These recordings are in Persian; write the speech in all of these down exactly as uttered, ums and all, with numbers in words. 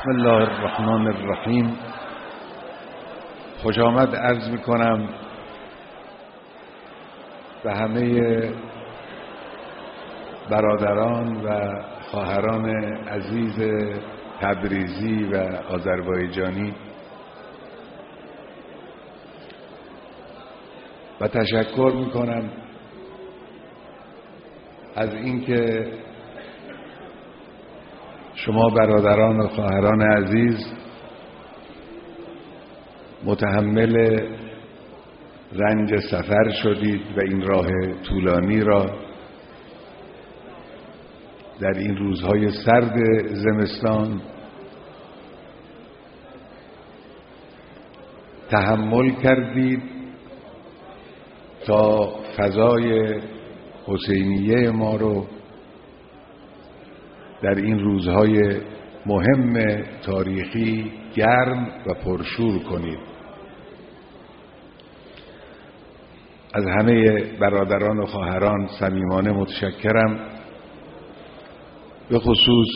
بسم الله الرحمن الرحیم. خوش آمد عرض می کنم به همه برادران و خواهران عزیز تبریزی و آذربایجانی و تشکر می کنم از اینکه شما برادران و خواهران عزیز متحمل رنج سفر شدید و این راه طولانی را در این روزهای سرد زمستان تحمل کردید تا فضای حسینیه ما رو در این روزهای مهم تاریخی گرم و پرشور کنید. از همه برادران و خواهران صمیمانه متشکرم، به خصوص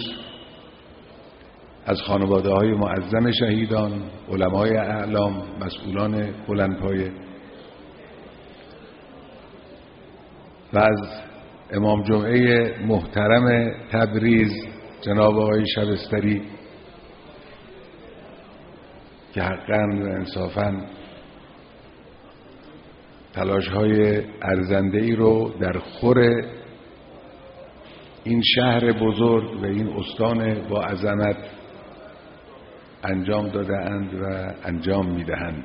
از خانواده های معظم شهیدان، علمای اعلام، مسئولان بلندپایه و از امام جمعه محترم تبریز جناب آقای شبستری که حقاً و انصافاً تلاش‌های ارزنده‌ای رو در خور این شهر بزرگ و این استان با عظمت انجام داده‌اند و انجام می‌دهند.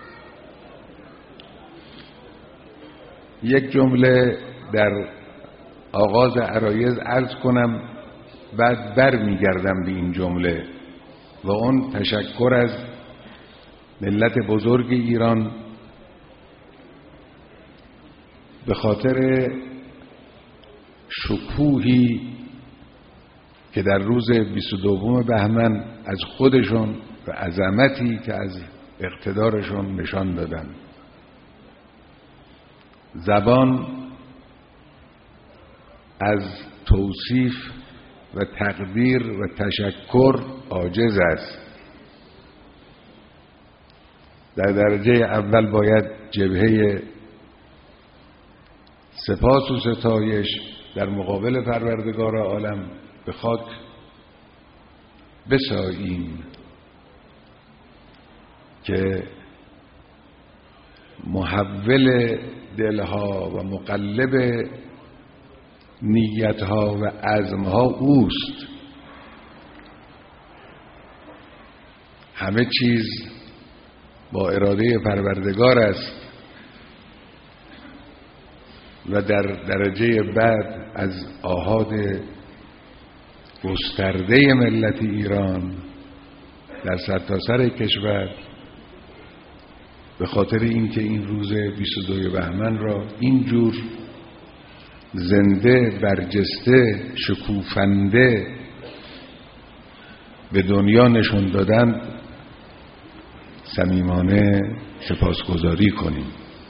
یک جمله در آغاز عرایض عرض کنم، بعد بر میگردم به این جمله و اون تشکر از ملت بزرگ ایران به خاطر شکوهی که در روز بیست و دوم بهمن از خودشون و عظمتی که از اقتدارشون نشان دادن. زبان از توصیف و تقدیر و تشکر عاجز است. در درجه اول باید جبهه سپاس و ستایش در مقابل پروردگار عالم به خاک بساییم که محول دلها و مقلب نیتها و عزمها اوست. همه چیز با اراده پروردگار است و در درجه بعد از آحاد گسترده ملت ایران در سرتاسر کشور به خاطر اینکه این روز بیست و دوم بهمن را اینجور زنده، برجسته، شکوفنده به دنیا نشون دادن صمیمانه سپاسگزاری کنیم.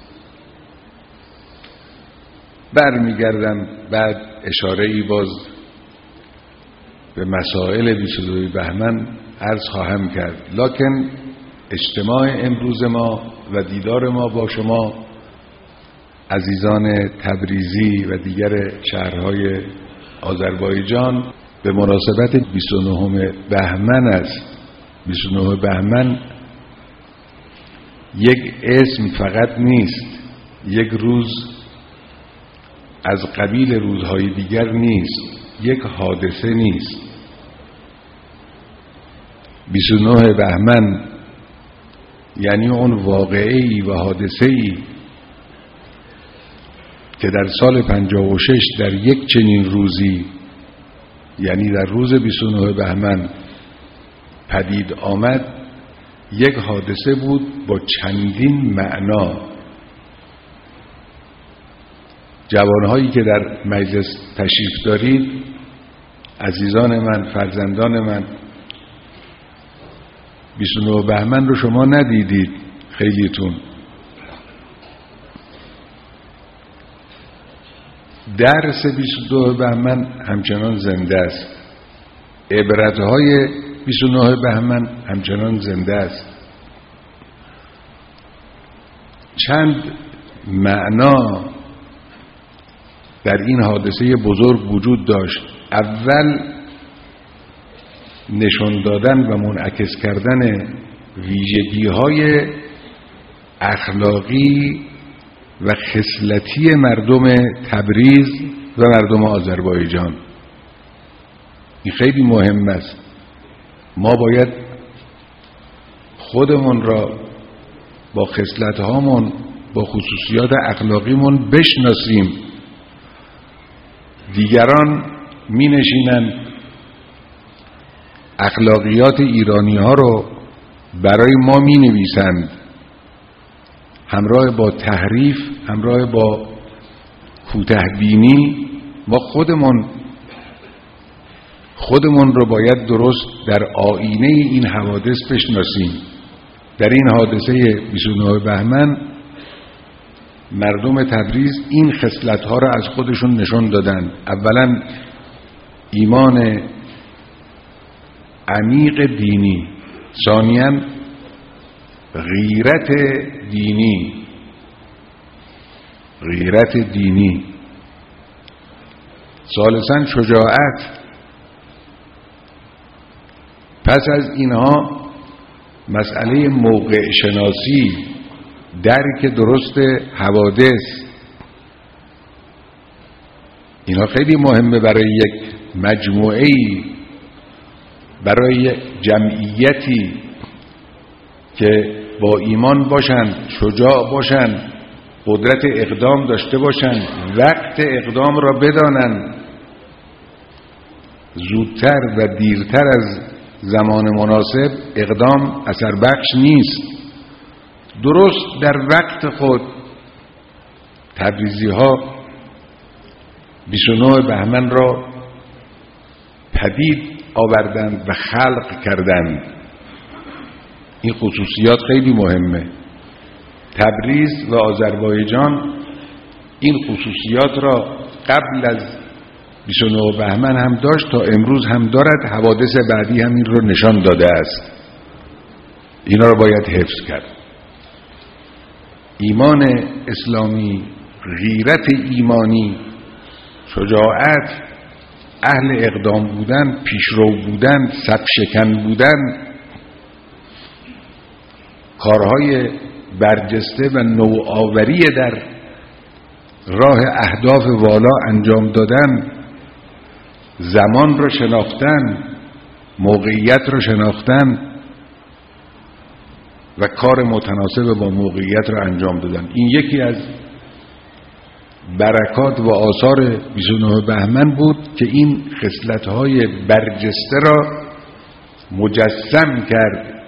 برمیگردم بعد اشاره ای باز به مسائل بیست و دوم بهمن عرض خواهم کرد، لکن اجتماع امروز ما و دیدار ما با شما عزیزان تبریزی و دیگر شهرهای آذربایجان به مناسبت بیست و نهم بهمن است. بیست و نهم بهمن یک اسم فقط نیست، یک روز از قبیل روزهای دیگر نیست، یک حادثه نیست. بیست و نه بهمن یعنی اون واقعه‌ای و حادثه‌ای که در سال پنجاه و شش در یک چنین روزی، یعنی در روز بیست و نه بهمن پدید آمد، یک حادثه بود با چندین معنا. جوانهایی که در مجلس تشریف دارید، عزیزان من، فرزندان من، بیست و نه بهمن رو شما ندیدید خیلیتون. درس بیست و دو بهمن همچنان زنده است. عبرتهای بیست و نه بهمن همچنان زنده است. چند معنا در این حادثه بزرگ وجود داشت. اول نشان دادن و منعکس کردن ویژگی‌های اخلاقی و خصلتی مردم تبریز و مردم آذربایجان. این خیلی مهم است. ما باید خودمون را با خصلت‌هامون، با خصوصیات اخلاقیمون بشناسیم. دیگران می نشینن اخلاقیات ایرانی ها رو برای ما می نویسند، همراه با تحریف، همراه با کوته‌بینی. ما خودمون خودمون رو باید درست در آینه این حوادث بشناسیم. در این حادثه بیست و نه بهمن مردم تبریز این خصلت‌ها را از خودشون نشان دادن. اولا ایمان عمیق دینی، ثانیاً غیرت دینی غیرت دینی ثالثاً شجاعت. پس از اینها مسئله موقع شناسی، درک درست حوادث، اینا خیلی مهمه برای یک مجموعه‌ای، برای یک جمعیتی که با ایمان باشن، شجاع باشن، قدرت اقدام داشته باشن، وقت اقدام را بدانن، زودتر و دیرتر از زمان مناسب اقدام اثر بخش نیست. درست در وقت خود تبریزی ها بیست و نه بهمن را پدید آوردند و خلق کردند. این خصوصیات خیلی مهمه. تبریز و آذربایجان این خصوصیات را قبل از بیست و نه بهمن هم داشت، تا امروز هم دارد. حوادث بعدی هم این رو نشان داده است. اینا رو باید حفظ کرد. ایمان اسلامی، غیرت ایمانی، شجاعت، اهل اقدام بودن، پیشرو بودن، صف شکن بودن، کارهای برجسته و نوآوری در راه اهداف والا انجام دادن، زمان را شناختن، موقعیت را شناختن و کار متناسب با موقعیت را انجام دادن. این یکی از برکات و آثار بیست و نه بهمن بود که این خصلت‌های برجسته را مجسم کرد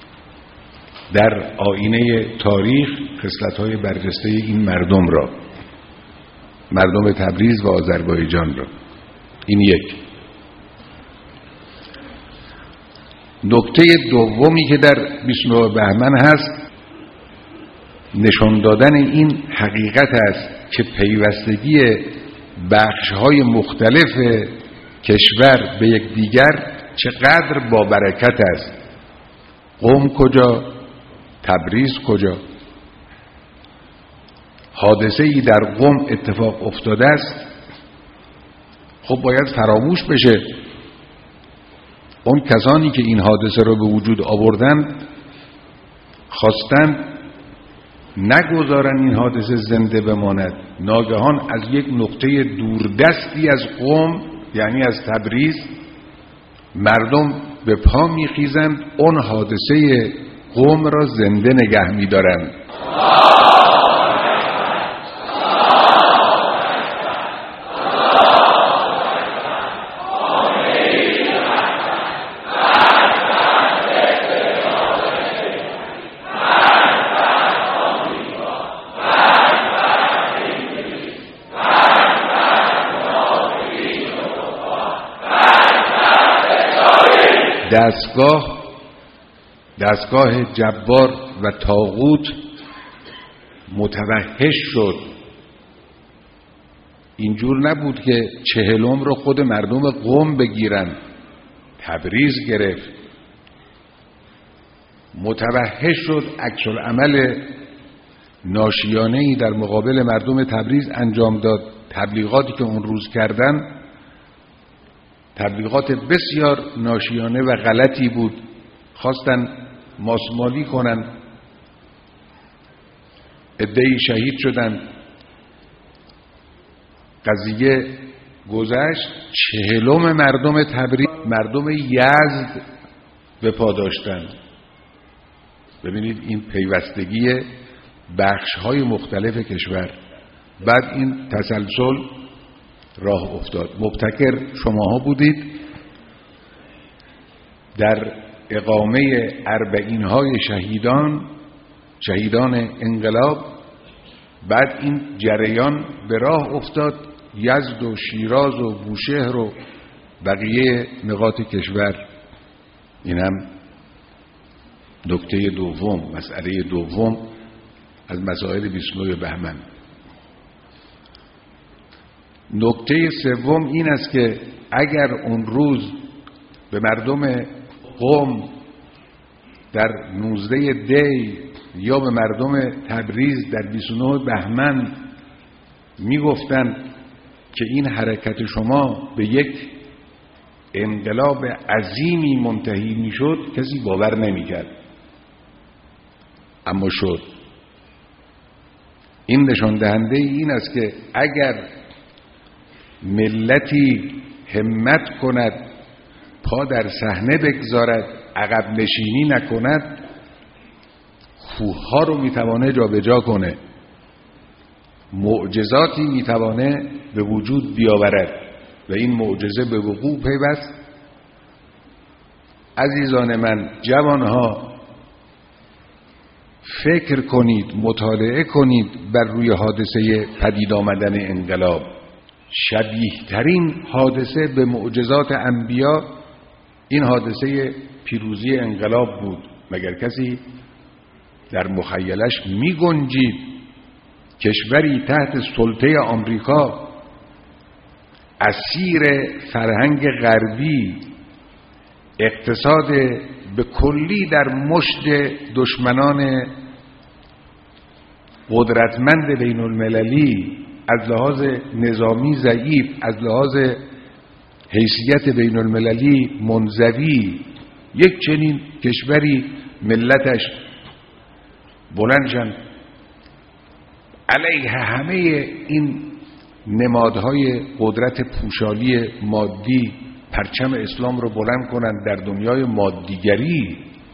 در آینه تاریخ، خصلت‌های برجسته این مردم را، مردم تبریز و آذربایجان را. این یک. نکته دومی که در بیست و نه بهمن هست، نشان دادن این حقیقت است که پیوستگی بخش‌های مختلف کشور به یکدیگر چقدر با برکت است. قم کجا، تبریز کجا؟ حادثه‌ای در قم اتفاق افتاده است، خب باید فراموش بشه. اون کسانی که این حادثه را به وجود آوردن خواستند نگذارن این حادثه زنده بماند. ناگهان از یک نقطه دوردستی از قم، یعنی از تبریز، مردم به پا میخیزند، اون حادثه قم را زنده نگه میدارند. دستگاه دستگاه جبار و طاغوت متوحش شد. اینجور نبود که چهلم رو خود مردم قم بگیرن، تبریز گرفت. متوحش شد، عکس العمل ناشیانه‌ای در مقابل مردم تبریز انجام داد. تبلیغاتی که اون روز کردن تبلیغات بسیار ناشیانه و غلطی بود. خواستن ماسمالی کنن، عده‌ای شهید شدن. قضیه گذشت، چهلم مردم تبریز مردم یزد به پا داشتن. ببینید این پیوستگی بخش‌های مختلف کشور. بعد این تسلسل راه افتاد. مبتکر شماها بودید در اقامه اربعین‌های شهیدان شهیدان انقلاب. بعد این جریان به راه افتاد، یزد و شیراز و بوشهر و بقیه نقاط کشور. این هم نکته دوم، مسئله دوم از مسائل بیست و نه بهمن. نکته سوم این است که اگر اون روز به مردم قم در نوزده دی یا به مردم تبریز در بیست و نه بهمن میگفتن که این حرکت شما به یک انقلاب عظیمی منتهی میشد، کسی باور نمیکرد. اما شد. این نشان دهنده این است که اگر ملتی همت کند، پا در صحنه بگذارد، عقب نشینی نکند، کوه‌ها رو میتوانه جابجا کنه، معجزاتی میتوانه به وجود بیاورد و این معجزه به وقوع پیوست. عزیزان من، جوانها، فکر کنید، مطالعه کنید بر روی حادثه پدید آمدن انقلاب. شبیه ترین حادثه به معجزات انبیا این حادثه پیروزی انقلاب بود. مگر کسی در مخیلش می گنجید کشوری تحت سلطه آمریکا، اسیر فرهنگ غربی، اقتصاد به کلی در مشت دشمنان قدرتمند بین المللی، از لحاظ نظامی ضعیف، از لحاظ حیثیت بین المللی منزوی، یک چنین کشوری ملتش بلندشن علیه همه این نمادهای قدرت پوشالی مادی پرچم اسلام رو بلند کنند در دنیای مادیگری،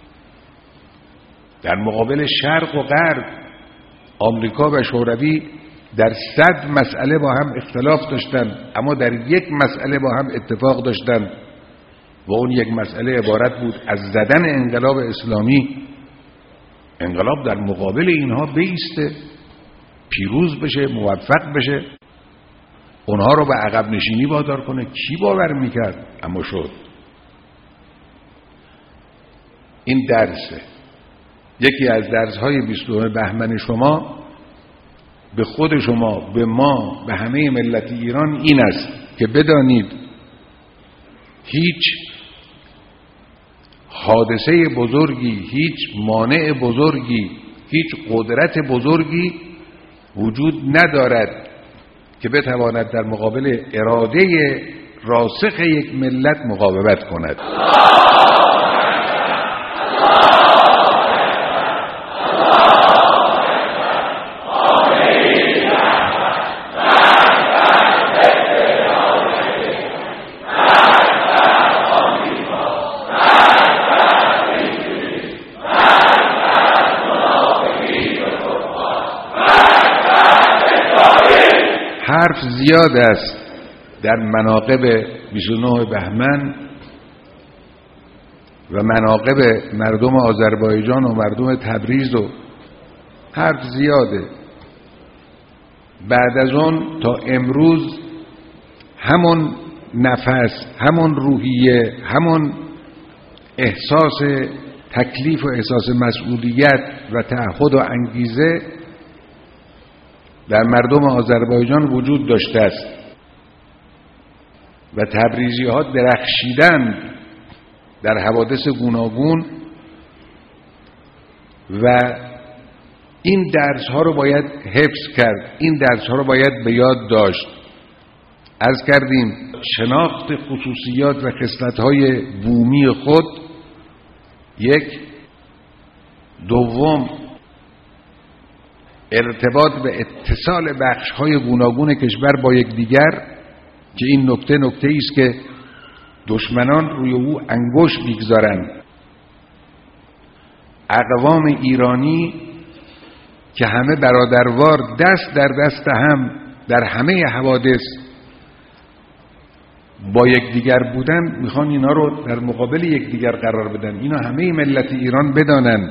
در مقابل شرق و غرب. آمریکا و شوروی در صد مسئله با هم اختلاف داشتن، اما در یک مسئله با هم اتفاق داشتن و اون یک مسئله عبارت بود از زدن انقلاب اسلامی. انقلاب در مقابل اینها بایسته، پیروز بشه، موفق بشه، اونها رو به عقب نشینی وادار کنه. کی باور میکرد؟ اما شد. این درسه. یکی از درس‌های بیست و نه بهمن شما به خود شما، به ما، به همه ملت ایران این است که بدانید هیچ حادثه بزرگی، هیچ مانع بزرگی، هیچ قدرت بزرگی وجود ندارد که بتواند در مقابل اراده راسخ یک ملت مقاومت کند. حرف زیاد است در مناقب بیست و نه بهمن و مناقب مردم آذربایجان و مردم تبریز و حرف زیاده. بعد از اون تا امروز همون نفس، همون روحیه، همون احساس تکلیف و احساس مسئولیت و تعهد و انگیزه در مردم آذربایجان وجود داشته است و تبریزی ها درخشیدند در حوادث گوناگون و این درس ها رو باید حفظ کرد، این درس ها رو باید به یاد داشت. عرض کردیم شناخت خصوصیات و خصلت های بومی خود یک، دوم ارتباط و اتصال بخش های گوناگون کشور با یکدیگر که این نکته نکته ای است که دشمنان روی او انگشت میگذارند. اقوام ایرانی که همه برادروار دست در دست هم در همه حوادث با یکدیگر بودن، میخوان اینا رو در مقابل یکدیگر قرار بدن. اینا همه ملت ایران بدانن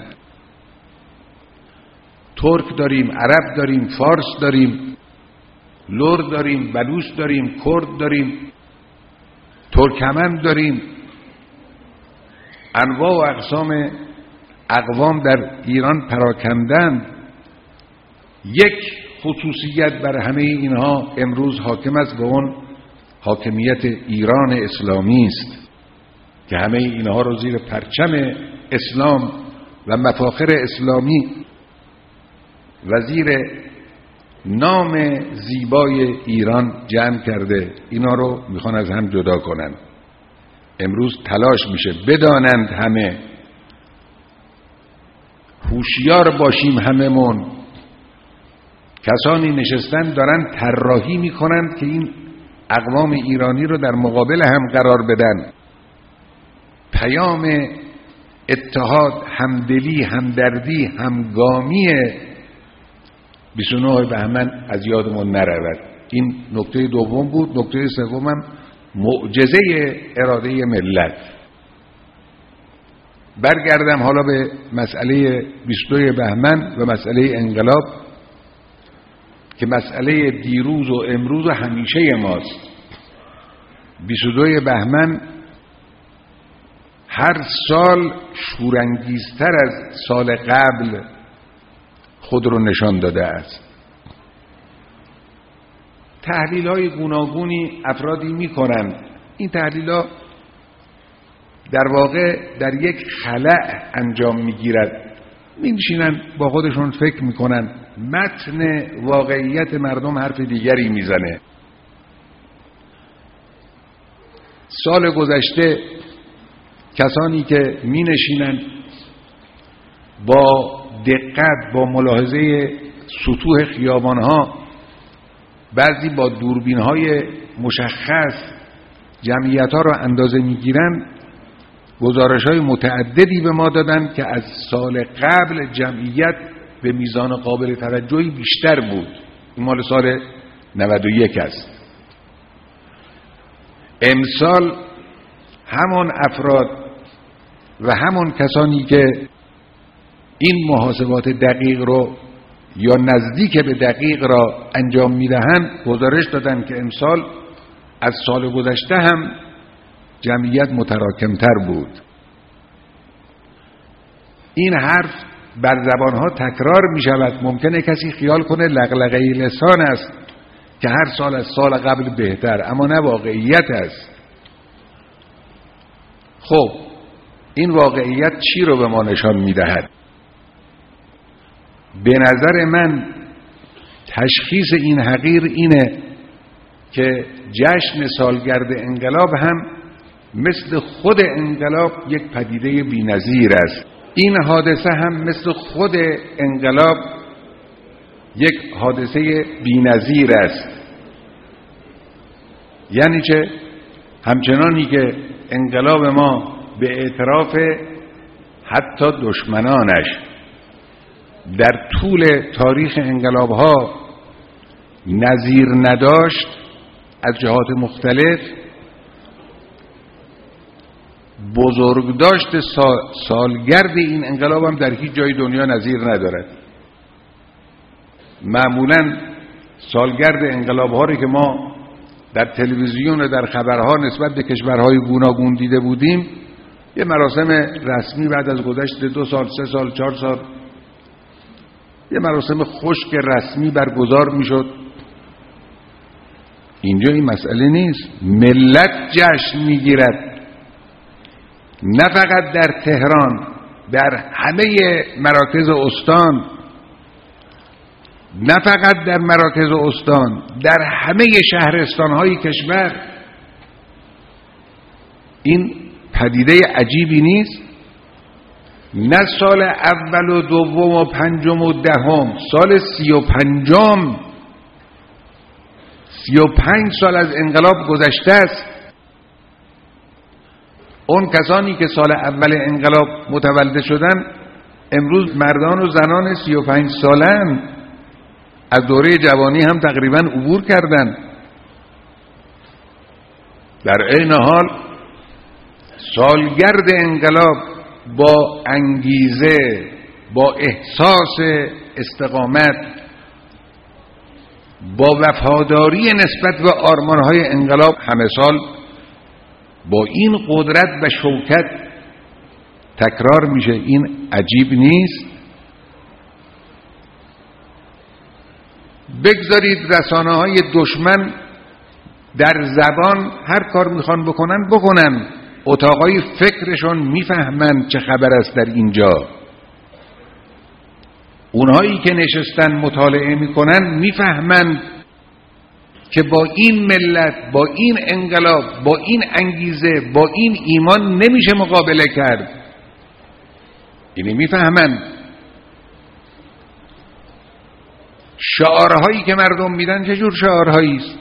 ترک داریم، عرب داریم، فارس داریم، لر داریم، بلوچ داریم، کرد داریم، ترکمن داریم، انواع و اقسام اقوام در ایران پراکندند. یک خصوصیت بر همه اینها امروز حاکم است و اون حاکمیت ایران اسلامی است که همه اینها رو زیر پرچم اسلام و مفاخر اسلامی و زیر نام زیبای ایران جمع کرده. اینا رو میخوان از هم جدا کنن. امروز تلاش میشه بدانند همه، هوشیار باشیم هممون. کسانی نشستن دارن طراحی میکنند که این اقوام ایرانی رو در مقابل هم قرار بدن. پیام اتحاد، همدلی، همدردی، همگامی بیست و نه بهمن از یادمون نرود. این نکته دوم بود. نکته سومم معجزه اراده ملت. برگردم حالا به مسئله بیست و دو بهمن و مسئله انقلاب که مسئله دیروز و امروز و همیشه ماست. بیست و دو بهمن هر سال شورانگیزتر از سال قبل خود رو نشان داده است. تحلیل های گوناگونی افرادی می کنند. این تحلیل ها در واقع در یک خلأ انجام می گیرد. می نشینن با خودشون فکر می کنن، متن واقعیت مردم حرف دیگری می زنه. سال گذشته کسانی که می نشینن با دقت، با ملاحظه سطوح خیابانها، بعضی با دوربین‌های مشخص جمعیت‌ها را اندازه می‌گیرند، گزارش‌های متعددی به ما دادن که از سال قبل جمعیت به میزان قابل توجهی بیشتر بود. این مال سال نود و یک است. امسال همان افراد و همان کسانی که این محاسبات دقیق رو یا نزدیک به دقیق را انجام میدهند گزارش دادن که امسال از سال گذشته هم جمعیت متراکمتر بود. این حرف بر زبانها تکرار می شود. ممکنه کسی خیال کنه لغلغه لسان است که هر سال از سال قبل بهتر، اما نه، واقعیت است. خب این واقعیت چی رو به ما نشان می دهد؟ به نظر من تشخیص این حقیر اینه که جشن سالگرد انقلاب هم مثل خود انقلاب یک پدیده بی‌نظیر است. این حادثه هم مثل خود انقلاب یک حادثه بی‌نظیر است. یعنی چه؟ همچنانی که انقلاب ما به اعتراف حتی دشمنانش در طول تاریخ انقلاب‌ها نظیر نداشت از جهات مختلف، بزرگداشت سالگرد این انقلاب هم در هیچ جای دنیا نظیر ندارد. معمولاً سالگرد انقلاب‌ها رو که ما در تلویزیون و در خبرها نسبت به کشورهای گوناگون دیده بودیم، یه مراسم رسمی بعد از گذشت دو سال، سه سال، چهار سال، یه مراسم خشک رسمی برگزار میشد. اینجا این مسئله نیست. ملت جشن میگیرد، نه فقط در تهران، در همه مراکز استان، نه فقط در مراکز استان، در همه شهرستان‌های کشور. این پدیده عجیبی نیست؟ نه سال اول و دوم و پنجم و دهم، سال سی و پنجم، سی و پنج سال از انقلاب گذشته است. اون کسانی که سال اول انقلاب متولد شدن امروز مردان و زنان سی و پنج سالن، از دوره جوانی هم تقریبا عبور کردن. در عین حال سالگرد انقلاب با انگیزه، با احساس استقامت، با وفاداری نسبت به آرمانهای انقلاب همه سال با این قدرت و شوکت تکرار میشه. این عجیب نیست؟ بگذارید رسانه های دشمن در زبان هر کار میخوان بکنن بکنن، اتاقای فکرشون میفهمن چه خبر است در اینجا. اونهایی که نشستن مطالعه میکنن میفهمن که با این ملت، با این انقلاب، با این انگیزه، با این ایمان نمیشه مقابله کرد. اینی میفهمن. شعارهایی که مردم میدن چه جور شعارهایی است؟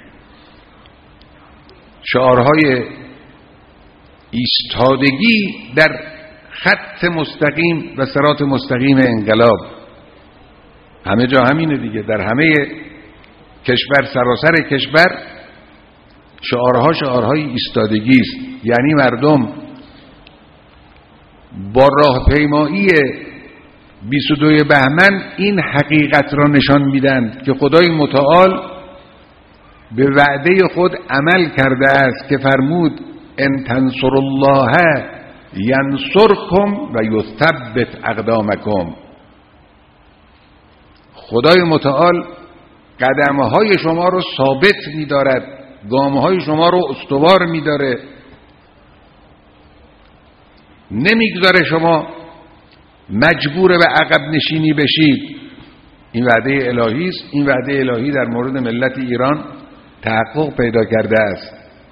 شعارهای ایستادگی در خط مستقیم و صراط مستقیم انقلاب. همه جا همینه دیگه، در همه کشور، سراسر کشور شعارها شعارهای ایستادگی است. یعنی مردم با راهپیمایی بیست و دو بهمن این حقیقت را نشان میدن که خدای متعال به وعده خود عمل کرده است که فرمود ان تنصروا الله ینصرکم و یثبت اقدامکم. خدای متعال قدمهای شما رو ثابت می‌دارد، گامهای شما رو استوار می‌داره، نمیگذاره شما مجبور به عقب نشینی بشید. این وعده الهی است. این وعده الهی در مورد ملت ایران تحقق پیدا کرده است.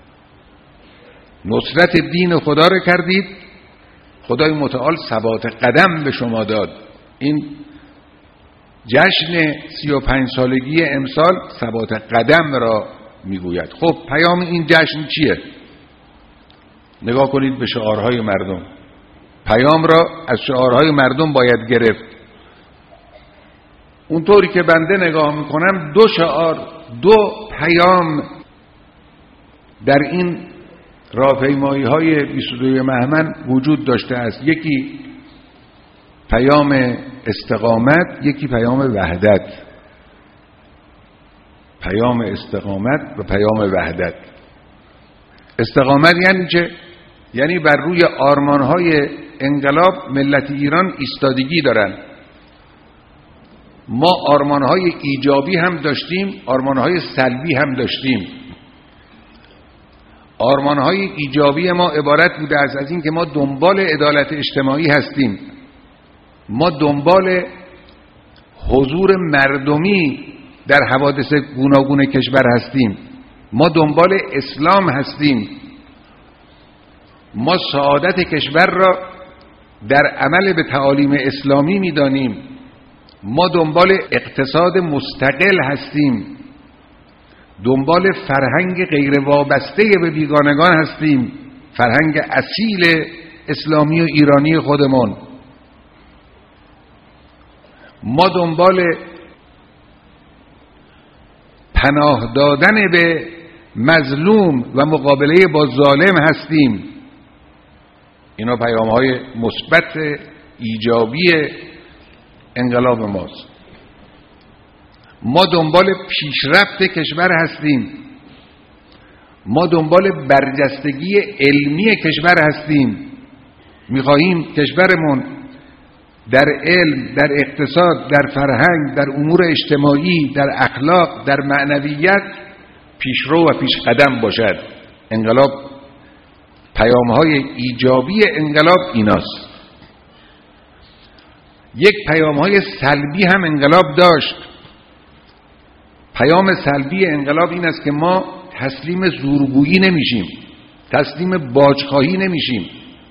نصرت دین خدا رو کردید، خدای متعال ثبات قدم به شما داد. این جشن سی و پنج سالگی امسال ثبات قدم را میگوید. خب پیام این جشن چیه؟ نگاه کنید به شعارهای مردم. پیام را از شعارهای مردم باید گرفت. اونطوری که بنده نگاه میکنم دو شعار، دو پیام در این راهپیمایی های بیست و دو بهمن وجود داشته است. یکی پیام استقامت، یکی پیام وحدت. پیام استقامت و پیام وحدت. استقامت یعنی چه؟ یعنی بر روی آرمانهای انقلاب ملت ایران ایستادگی دارن. ما آرمانهای ایجابی هم داشتیم، آرمانهای سلبی هم داشتیم. آرمانهای ایجابی ما عبارت بوده است از این که ما دنبال عدالت اجتماعی هستیم، ما دنبال حضور مردمی در حوادث گوناگون کشور هستیم، ما دنبال اسلام هستیم، ما سعادت کشور را در عمل به تعالیم اسلامی می‌دانیم، ما دنبال اقتصاد مستقل هستیم، دنبال فرهنگ غیر وابسته به بیگانگان هستیم، فرهنگ اصیل اسلامی و ایرانی خودمون. ما دنبال پناه دادن به مظلوم و مقابله با ظالم هستیم. اینا پیام‌های مثبت ایجابی انقلاب ماست. ما دنبال پیشرفت کشور هستیم، ما دنبال برجستگی علمی کشور هستیم. می‌خواهیم کشورمون در علم، در اقتصاد، در فرهنگ، در امور اجتماعی، در اخلاق، در معنویت پیشرو و پیشقدم باشد. انقلاب، پیام‌های ایجابی انقلاب ایناست. یک پیام‌های سلبی هم انقلاب داشت. پیام سلبی انقلاب این است که ما تسلیم زورگویی نمیشیم، تسلیم باجخواهی نمیشیم،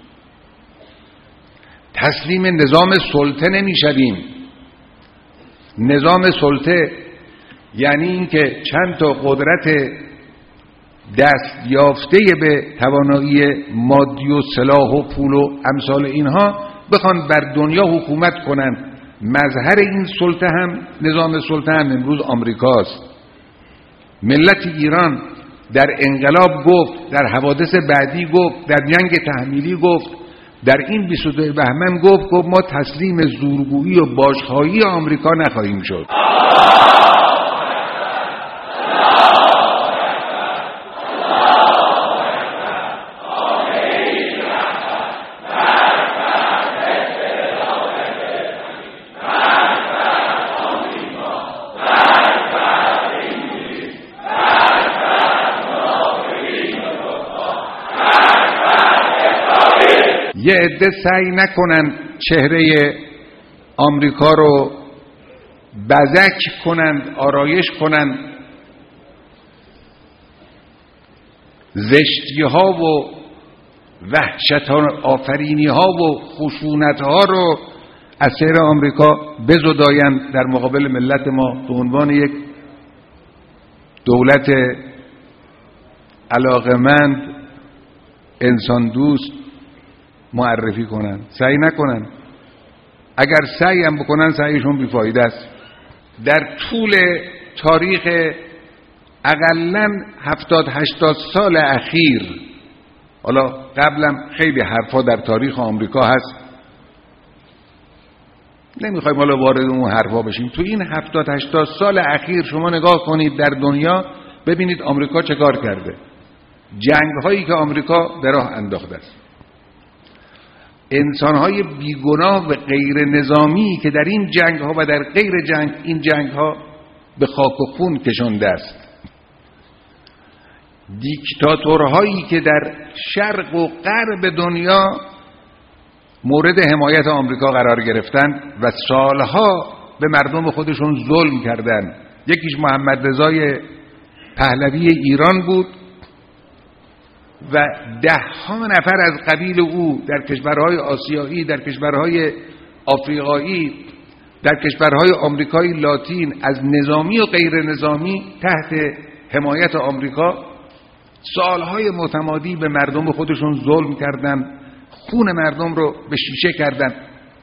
تسلیم نظام سلطه نمیشویم. نظام سلطه یعنی اینکه چند تا قدرت دست یافته به توانایی مادی و سلاح و پول و امثال اینها بخوان بر دنیا حکومت کنن. مظهر این سلطه هم نظام سلطه هم امروز آمریکاست. ملت ایران در انقلاب گفت، در حوادث بعدی گفت، در جنگ تحمیلی گفت، در این بیست و دو بهمن گفت گفت ما تسلیم زورگویی و باجخواهی آمریکا نخواهیم شد. یه عده سعی نکنن چهره آمریکا رو بزک کنند، آرایش کنند، زشتی ها و وحشت آفرینی ها و خشونت ها رو از چهره آمریکا بزدایند در مقابل ملت ما به عنوان یک دولت علاقمند انسان دوست معرفی کنن. سعی نکنن. اگر سعی هم بکنن سعیشون بیفایده است. در طول تاریخ اقلاً هفتاد هشتاد سال اخیر، حالا قبلم خیلی حرفا در تاریخ آمریکا هست، نمیخوایم حالا وارد اون حرفا بشیم. تو این هفتاد هشتاد سال اخیر شما نگاه کنید در دنیا، ببینید آمریکا چه کار کرده، جنگ هایی که آمریکا به راه انداخته است، انسان‌های بیگناه و غیر نظامی که در این جنگ‌ها و در غیر جنگ این جنگ‌ها به خاک و خون کشانده است، دیکتاتورهایی که در شرق و غرب دنیا مورد حمایت آمریکا قرار گرفتند و سالها به مردم خودشون ظلم کردند. یکیش محمد رضای پهلوی ایران بود و ده ها نفر از قبیل او در کشورهای آسیایی، در کشورهای آفریقایی، در کشورهای آمریکای لاتین از نظامی و غیر نظامی تحت حمایت آمریکا سالهای متمادی به مردم خودشون ظلم کردن، خون مردم رو به شیشه کردن،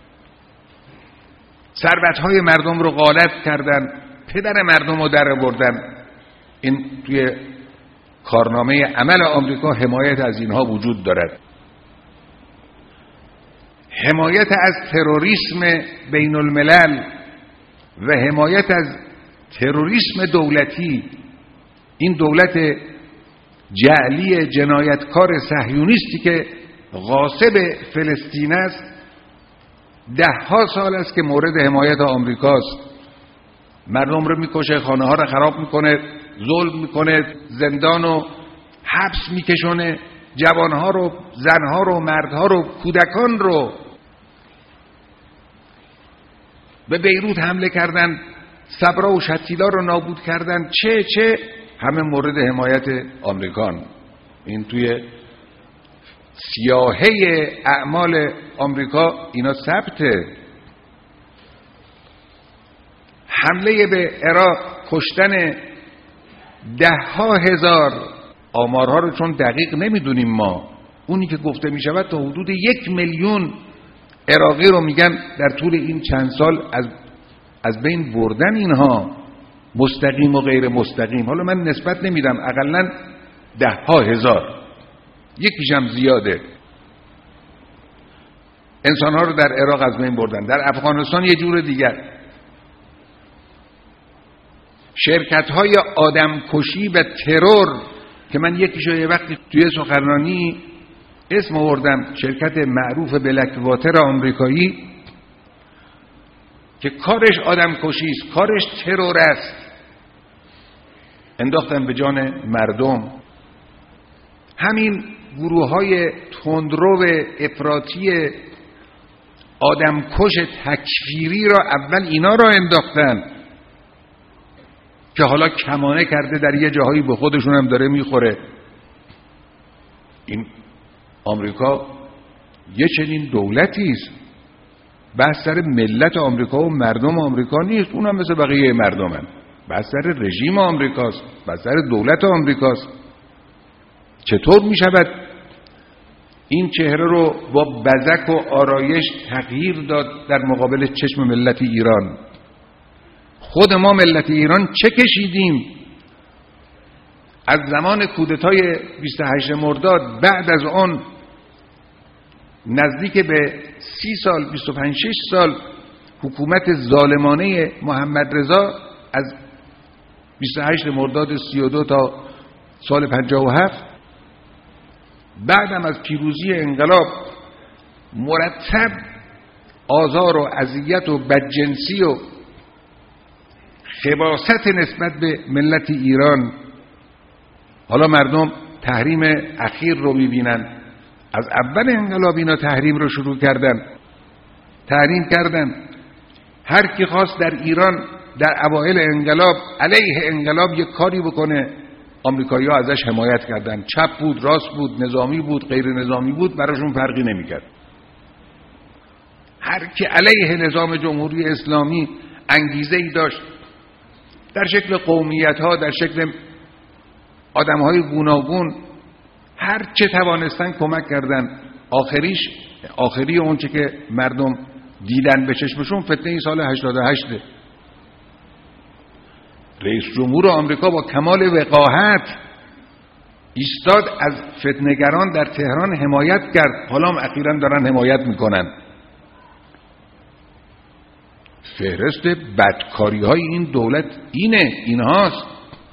ثروتهای مردم رو غارت کردن، پدر مردم رو در بردن. این توی کارنامه عمل آمریکا حمایت از اینها وجود دارد. حمایت از تروریسم بین الملل و حمایت از تروریسم دولتی، این دولت جعلی جنایتکار صهیونیستی که غاصب فلسطین است، ده ها سال است که مورد حمایت آمریکاست. مردم رو میکشه، خانه ها رو خراب میکنه، ظلم میکنه، زندان و حبس میکشونه، جوانها رو، زنها رو، مردها رو، کودکان رو. به بیروت حمله کردن، صبرا و شتیلا رو نابود کردن، چه چه همه مورد حمایت آمریکان. این توی سیاهه اعمال آمریکا اینا ثبته. حمله به عراق، کشتن ده ها هزار، آمارها رو چون دقیق نمیدونیم ما، اونی که گفته میشود تا حدود یک میلیون عراقی رو میگن در طول این چند سال از از بین بردن اینها، مستقیم و غیر مستقیم. حالا من نسبت نمیدم، اقلاً ده ها هزار، یکیش هم زیاده. انسانها رو در عراق از بین بردن. در افغانستان یه جور دیگر، شرکت‌های آدمکشی و ترور که من یکیشو یه وقتی توی سخنرانی اسم آوردم، شرکت معروف بلک واتر آمریکایی که کارش آدمکشی است، کارش ترور است، انداختن به جان مردم. همین گروه‌های تندرو افراطی آدمکش تکفیری را اول اینا را انداختن که حالا کمانه کرده در یه جاهایی به خودشون هم داره میخوره. این آمریکا یه چنین دولتی است. بحث سر ملت آمریکا و مردم آمریکا نیست، اونم مثل بقیه مردمن. بحث سر رژیم آمریکاست، بحث سر دولت آمریکاست. چطور میشود این چهره رو با بزک و آرایش تغییر داد در مقابل چشم ملت ایران؟ خود ما ملت ایران چه کشیدیم از زمان کودتای بیست و هشتم مرداد؟ بعد از آن نزدیک به سی سال، بیست و پنج شش سال حکومت ظالمانه محمد رضا از بیست و هشتم مرداد سی و دو تا سال پنجاه و هفت، بعدم از پیروزی انقلاب مرتب آزار و اذیت و بدجنسی و خباثت نسبت به ملت ایران. حالا مردم تحریم اخیر رو میبینن. از اول انقلاب اینا تحریم رو شروع کردن، تحریم کردن. هر کی خواست در ایران در اوایل انقلاب علیه انقلاب یک کاری بکنه، آمریکایی‌ها ازش حمایت کردن. چپ بود، راست بود، نظامی بود، غیر نظامی بود، براشون فرقی نمیکرد. هر کی علیه نظام جمهوری اسلامی انگیزه‌ای داشت در شکل قومیت‌ها، در شکل آدم‌های گوناگون، هر چه توانستن کمک کردن. آخریش آخری اون چه که مردم دیدن به چشمشون فتنه این سال هشتاد و هشت. رئیس جمهور آمریکا با کمال وقاحت ایستاد، از فتنه‌گران در تهران حمایت کرد. حالا هم اخیراً دارن حمایت میکنن. فهرست بدکاری‌های این دولت اینه، اینهاست.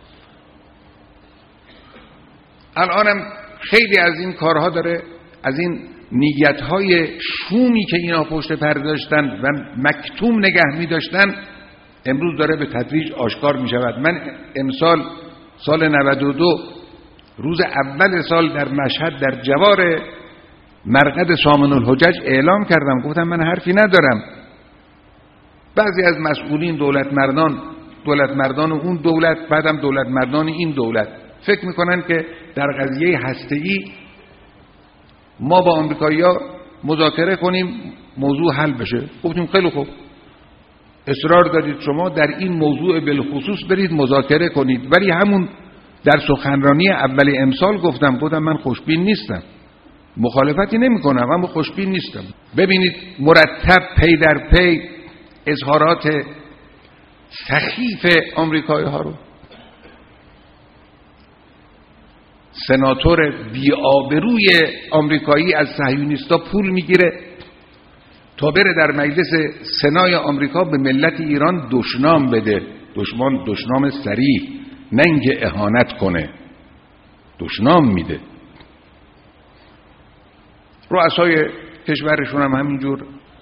الانم خیلی از این کارها داره، از این نیت‌های شومی که اینا پشت پرده داشتن و مکتوم نگه می‌داشتن، امروز داره به تدریج آشکار می‌شود. من امسال سال نود و دو روز اول سال در مشهد در جوار مرقد سامن الحجج اعلام کردم، گفتم من حرفی ندارم. بعضی از مسئولین، دولت مردان دولت مردان اون دولت، بعدم دولت مردان این دولت، فکر میکنن که در قضیه هسته‌ای ما با آمریکایی‌ها مذاکره کنیم موضوع حل بشه. گفتیم خیلی خوب، اصرار دارید شما در این موضوع بالخصوص برید مذاکره کنید. ولی همون در سخنرانی اول امسال گفتم گفتم من خوشبین نیستم، مخالفتی نمی کنم اما خوشبین نیستم. ببینید مرتب پی در پی اظهارات سخیف آمریکایی ها رو. سناتور بی‌آبروی آمریکایی از صهیونیستا پول میگیره تا بره در مجلس سنای آمریکا به ملت ایران دشنام بده. دشمن دشنام صریح، نه اینکه اهانت کنه، دشنام میده. رؤسای کشورشون هم همینجور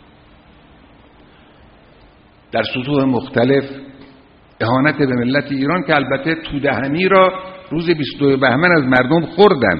در سطوح مختلف اهانت به ملت ایران، که البته تو دهنی را روز بیست و دو بهمن از مردم خوردن.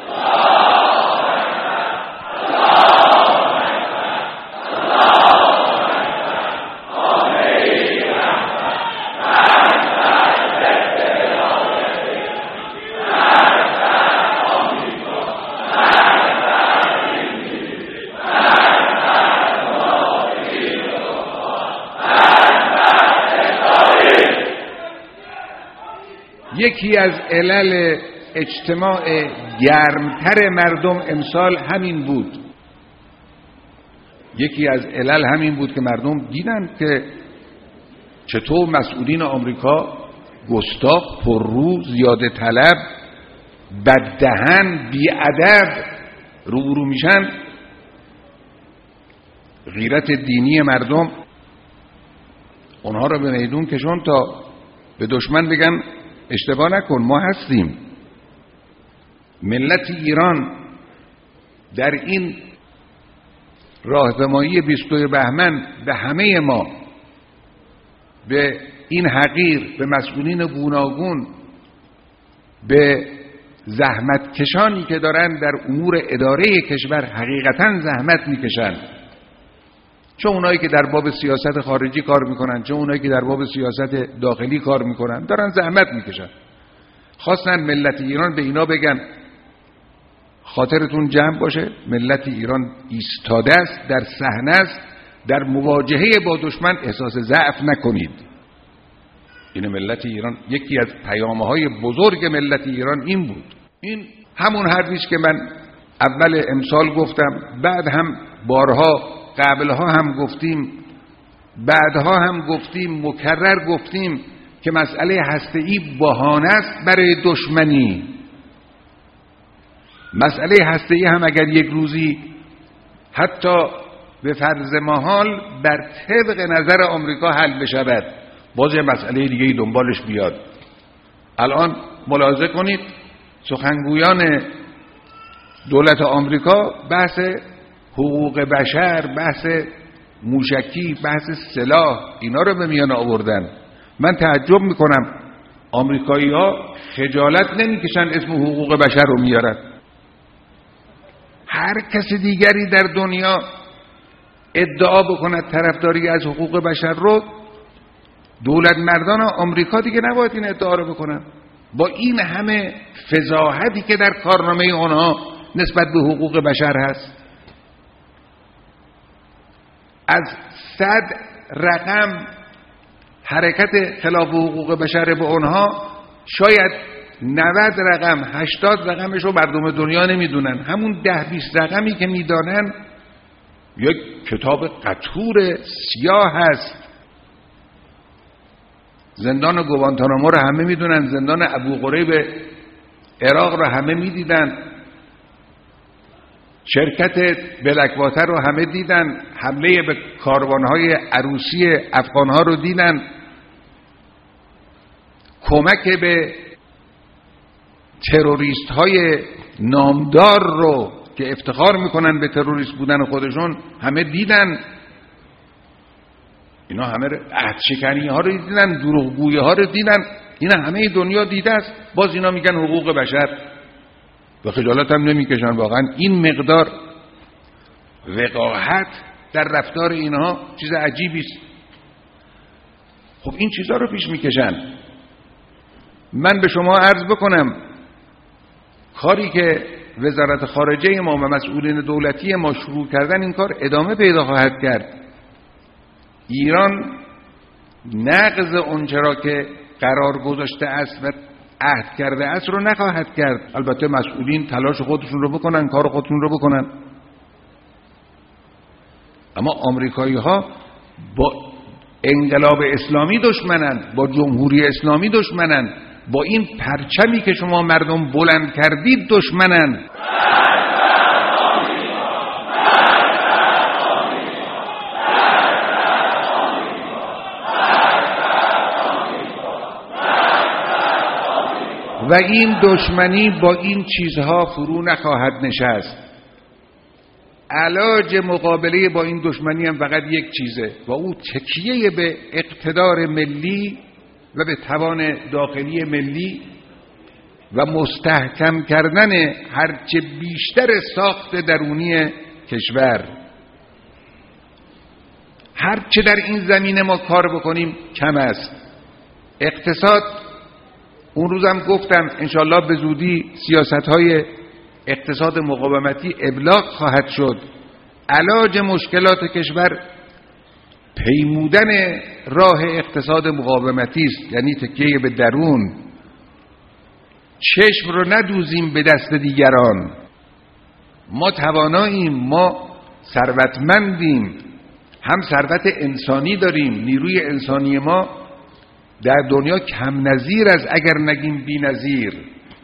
یکی از علل اجتماع گرمتر مردم امسال همین بود. یکی از علل همین بود که مردم دیدن که چطور مسئولین آمریکا گستاخ، پررو، زیاده طلب، بددهن، بی‌ادب روبرو میشن. غیرت دینی مردم اونها را به میدون کشون تا به دشمن بگن اشتباه نکن، ما هستیم. ملت ایران در این راهپیمایی بیست و دو بهمن به همه ما، به این حقیر، به مسئولین گوناگون، به زحمت کشانی که دارن در امور اداره کشور حقیقتا زحمت میکشن، چه اونایی که در باب سیاست خارجی کار میکنن، چه اونایی که در باب سیاست داخلی کار میکنن، دارن زحمت میکشن. خواستن ملت ایران به اینا بگن خاطرتون جمع باشه، ملت ایران ایستاده است، در صحنه است، در مواجهه با دشمن احساس ضعف نکنید. این ملت ایران، یکی از پیام‌های بزرگ ملت ایران این بود. این همون حرفی است که من اول امسال گفتم، بعد هم بارها قبلها هم گفتیم، بعدها هم گفتیم، مکرر گفتیم که مسئله هسته‌ای بهانه است برای دشمنی. مسئله هسته‌ای هم اگر یک روزی حتی به فرض محال بر طبق نظر آمریکا حل بشود، باز یه مسئله دیگه دنبالش بیاد. الان ملاحظه کنید سخنگویان دولت آمریکا بحث حقوق بشر، بحث موشکی، بحث سلاح، اینا رو به میان آوردن. من تعجب میکنم آمریکایی ها خجالت نمیکشن اسم حقوق بشر رو میارن. هر کس دیگری در دنیا ادعا بکند طرفداری از حقوق بشر رو، دولت مردان آمریکا دیگه نباید این ادعا رو بکنن. با این همه فضاحتی که در کارنامه اونها نسبت به حقوق بشر هست، از صد رقم حرکت خلاف حقوق بشر به اونها، شاید نود رقم، هشتاد رقمش رو مردم دنیا نمیدونن. همون ده بیست رقمی که میدانن یک کتاب قطور سیاه هست. زندان گوانتانامو رو همه میدونن، زندان ابو غریب عراق رو همه میدیدن، شرکت بلکواتر رو همه دیدن، حمله به کاروانهای عروسی افغانها رو دیدن، کمک به تروریست های نامدار رو که افتخار میکنن به تروریست بودن خودشون همه دیدن. اینا همه عهد شکنی ها رو دیدن، دروغگویی ها رو دیدن، اینا همه دنیا دیده است. باز اینا میگن حقوق بشر و خجالت هم نمیکشن. واقعا این مقدار وقاحت در رفتار اینها چیز عجیبی است. خب این چیزها رو پیش میکشن. من به شما عرض بکنم کاری که وزارت خارجه ما و مسئولین دولتی ما شروع کردن، این کار ادامه پیدا خواهد کرد. ایران نقض اونچه را که قرار گذاشته است و عهد کرده است رو نخواهد کرد. البته مسئولین تلاش خودشون رو بکنن، کار خودشون رو بکنن، اما آمریکایی ها با انقلاب اسلامی دشمنن، با جمهوری اسلامی دشمنن، با این پرچمی که شما مردم بلند کردید دشمنن. و این دشمنی با این چیزها فرو نخواهد نشست. علاج مقابله با این دشمنی هم فقط یک چیزه و او تکیه به اقتدار ملی و به توان داخلی ملی و مستحکم کردن هرچه بیشتر ساخت درونی کشور. هرچه در این زمینه ما کار بکنیم کم است. اقتصاد، اون روزم گفتم انشالله به زودی سیاست‌های اقتصاد مقاومتی ابلاغ خواهد شد. علاج مشکلات کشور پیمودن راه اقتصاد مقاومتی است، یعنی تکیه به درون. چشم رو ندوزیم به دست دیگران. ما تواناییم، ما ثروتمندیم، هم ثروت انسانی داریم. نیروی انسانی ما در دنیا کم نظیر است، اگر نگیم بی نظیر.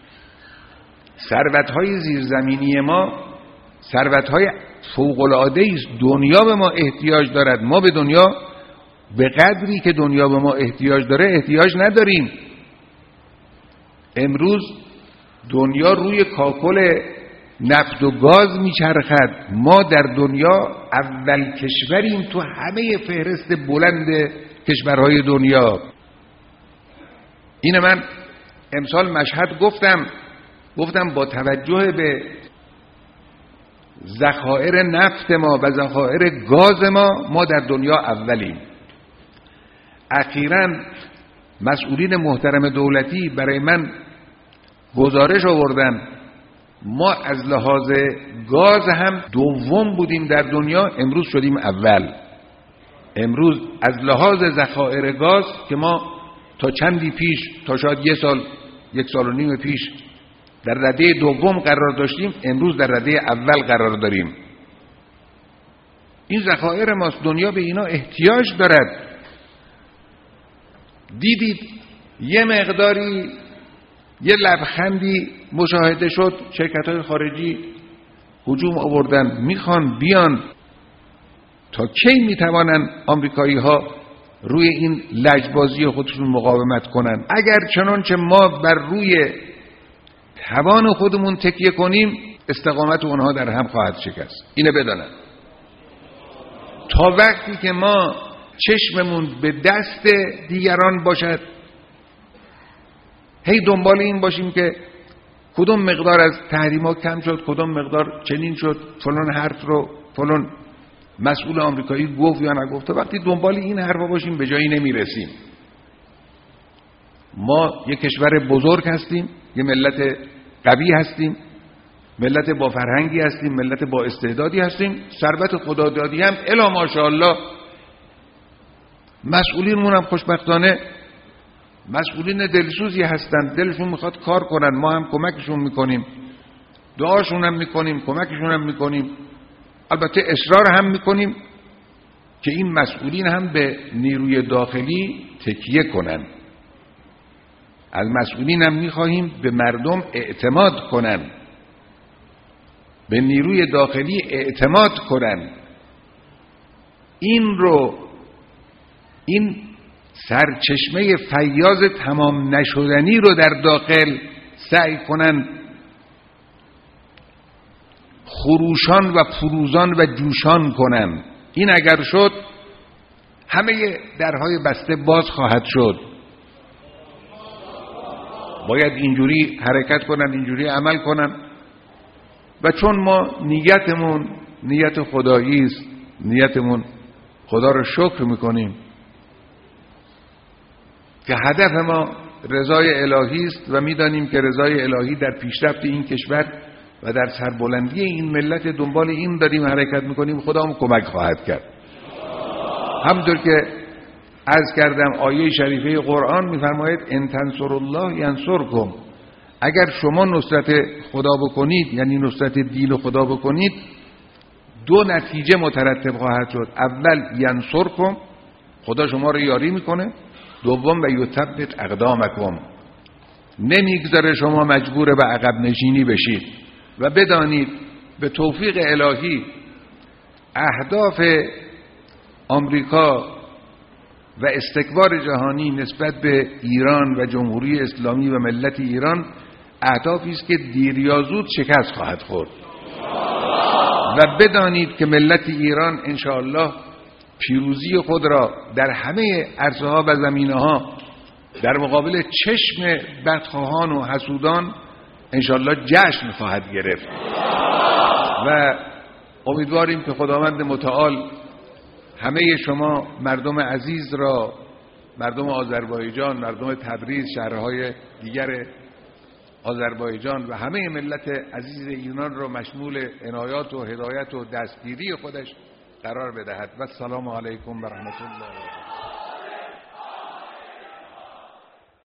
ثروت‌های زیرزمینی ما ثروت‌های فوق‌العاده‌ای است. دنیا به ما احتیاج دارد. ما به دنیا به قدری که دنیا به ما احتیاج داره احتیاج نداریم. امروز دنیا روی کاکل نفت و گاز میچرخد. ما در دنیا اول کشوریم تو همه فهرست بلند کشورهای دنیا. این من امسال مشهد گفتم گفتم با توجه به ذخایر نفت ما و ذخایر گاز ما ما در دنیا اولیم. اخیراً مسئولین محترم دولتی برای من گزارش آوردن ما از لحاظ گاز هم دوم بودیم در دنیا، امروز شدیم اول. امروز از لحاظ ذخایر گاز که ما تا چندی پیش، تا شاید یک سال یک سال و نیم پیش در رده دوم قرار داشتیم، امروز در رده اول قرار داریم. این ذخایر ماست، دنیا به اینا احتیاج دارد. دیدید یه مقداری یه لبخندی مشاهده شد، شرکت‌های خارجی هجوم آوردن، میخوان بیان. تا کی میتوانن آمریکایی‌ها روی این لجبازی خودشون مقاومت کنن؟ اگر چنانچه ما بر روی توان خودمون تکیه کنیم، استقامت اونها در هم خواهد شکست. اینه بدانن. تا وقتی که ما چشممون به دست دیگران باشد، هی دنبال این باشیم که کدوم مقدار از تحریما کم شد، کدوم مقدار چنین شد، فلان حرف رو فلان مسئول آمریکایی گفت یا نگفت، وقتی دنبال این حرفا باشیم به جایی نمیرسیم. ما یک کشور بزرگ هستیم، یه ملت قوی هستیم، ملت با فرهنگی هستیم، ملت با استعدادی هستیم، ثروت خدادادی هم الا ماشاءالله. مسئولینمون هم خوشبختانه مسئولین دلسوزی هستند، دلشون میخواد کار کنن، ما هم کمکشون میکنیم، دعاشون هم میکنیم، کمکشون هم میکنیم، البته اصرار هم میکنیم که این مسئولین هم به نیروی داخلی تکیه کنن. از مسئولین هم میخواهیم به مردم اعتماد کنن، به نیروی داخلی اعتماد کنن. این رو این سرچشمه فیاض تمام نشدنی رو در داخل سعی کنن خروشان و فروزان و جوشان کنن. این اگر شد همه درهای بسته باز خواهد شد. باید اینجوری حرکت کنن، اینجوری عمل کنن. و چون ما نیتمون نیت خدایی است، نیتمون خدا رو شکر میکنیم که هدف ما رضای الهی است و میدانیم که رضای الهی در پیشرفت این کشور و در سربلندی این ملت دنبال این داریم حرکت میکنیم. خدا هم کمک خواهد کرد. همونطور که عرض کردم آیه شریفه قرآن میفرماید ان تنصروا الله ینصرکم. اگر شما نصرت خدا بکنید، یعنی نصرت دین خدا بکنید، دو نتیجه مترتب خواهد شد. اول ینصرکم، خدا شما رو یاری میکنه. دوم و یثبت اقدامکم، نمیگذاره شما مجبور به عقب نشینی بشید. و بدانید به توفیق الهی اهداف آمریکا و استکبار جهانی نسبت به ایران و جمهوری اسلامی و ملت ایران اهدافی است که دیر یا زود شکست خواهد خورد. و بدانید که ملت ایران انشاءالله پیروزی خود را در همه عرصه ها و زمینه ها در مقابل چشم بدخواهان و حسودان انشاءالله جشن خواهد گرفت. و امیدواریم که خداوند متعال همه شما مردم عزیز را، مردم آذربایجان، مردم تبریز، شهرهای دیگر آذربایجان و همه ملت عزیز ایران را مشمول عنایات و هدایت و دستگیری خودش قرار بدهد. و السلام علیکم و رحمت الله.